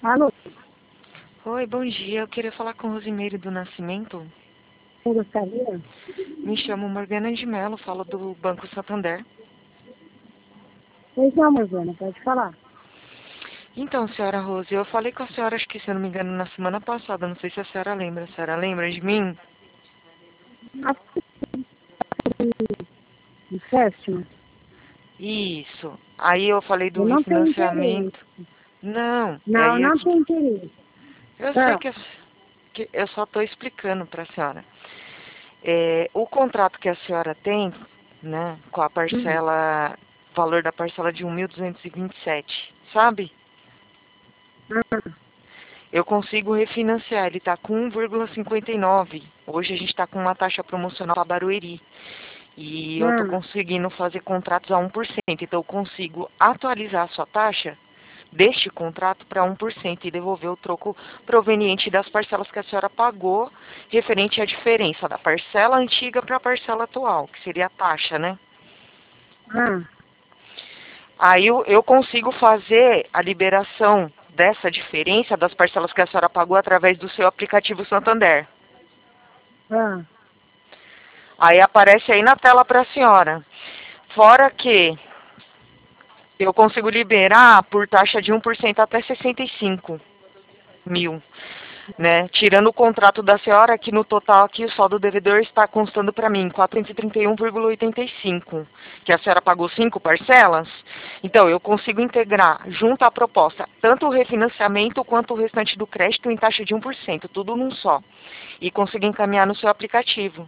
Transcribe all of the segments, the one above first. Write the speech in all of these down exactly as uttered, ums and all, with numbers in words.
Alô, Oi, bom dia. Eu queria falar com Rosimeire do Nascimento. quem gostaria? Me chamo Morgana de Mello, falo do Banco Santander. Pois não, Morgana, pode falar. Então, senhora Rose, eu falei com a senhora, acho que se eu não me engano, na semana passada. Não sei se a senhora lembra. A senhora lembra de mim? Acho que empréstimo, Isso. Aí eu falei do eu não tenho interesse. refinanciamento. Não, Não, aí é não que... tenho interesse. Eu sei Ah, que eu, que eu só estou explicando para a senhora. É, o contrato que a senhora tem, né, com a hum, parcela, valor da parcela de um mil duzentos e vinte e sete, sabe? ah, Eu consigo refinanciar, ele está com um vírgula cinquenta e nove. Hoje a gente está com uma taxa promocional para Barueri. E eu estou ah, conseguindo fazer contratos a um por cento. Então eu consigo atualizar a sua taxa deste contrato para um por cento e devolver o troco proveniente das parcelas que a senhora pagou, referente à diferença da parcela antiga para a parcela atual, que seria a taxa, né? ah. Aí eu, eu consigo fazer a liberação dessa diferença das parcelas que a senhora pagou através do seu aplicativo Santander. ah. Aí aparece aí na tela para a senhora. Fora que eu consigo liberar por taxa de um por cento até sessenta e cinco mil, né? Tirando o contrato da senhora, que no total aqui o saldo devedor está constando para mim quatrocentos e trinta e um vírgula oitenta e cinco, que a senhora pagou cinco parcelas. Então, eu consigo integrar junto à proposta tanto o refinanciamento quanto o restante do crédito em taxa de um por cento, tudo num só. E consigo encaminhar no seu aplicativo.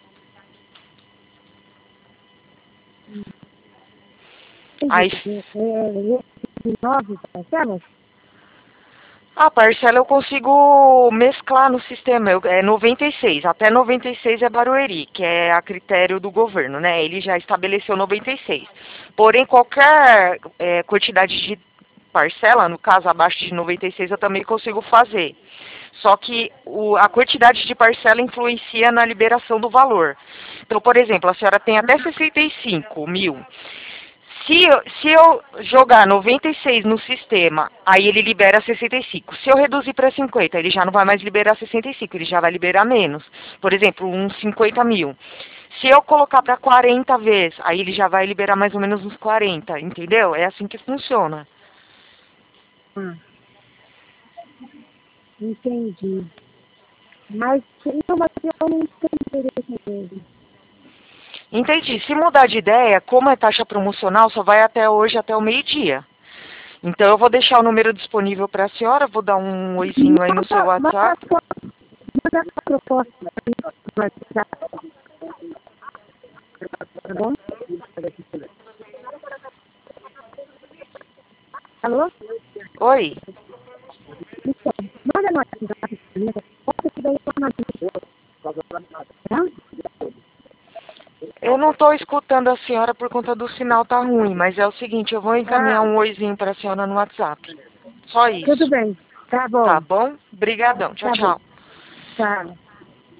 Aí, Entendi. É, é, de nove parcelas? a parcela eu consigo mesclar no sistema, eu, é noventa e seis, até noventa e seis é Barueri, que é a critério do governo, né? Ele já estabeleceu noventa e seis. Porém, qualquer é, quantidade de parcela, no caso abaixo de noventa e seis, eu também consigo fazer. Só que o, a quantidade de parcela influencia na liberação do valor. Então, por exemplo, a senhora tem até sessenta e cinco mil. Se eu, se eu jogar noventa e seis no sistema, aí ele libera sessenta e cinco. Se eu reduzir para cinquenta, ele já não vai mais liberar sessenta e cinco, ele já vai liberar menos. Por exemplo, uns cinquenta mil. Se eu colocar para quarenta vezes, aí ele já vai liberar mais ou menos uns quarenta, entendeu? É assim que funciona. Ah, entendi. Mas, não, mas eu não tenho interesse mesmo. Entendi. Se mudar de ideia, como é taxa promocional, só vai até hoje, até o meio-dia. Então eu vou deixar o número disponível para a senhora, vou dar um oizinho aí no seu Manda, manda, a WhatsApp. sua- manda a proposta aí no WhatsApp, tá bom? Alô? Oi. Então, manda no WhatsApp, proposta que daí eu analiso, tá? Eu não estou escutando a senhora por conta do sinal tá ruim, mas é o seguinte, eu vou encaminhar Ah, um oizinho para a senhora no WhatsApp. Só tudo isso. bem. Tá Tá bom. bom? Brigadão. Tchau, Tá bom. tchau. Tchau.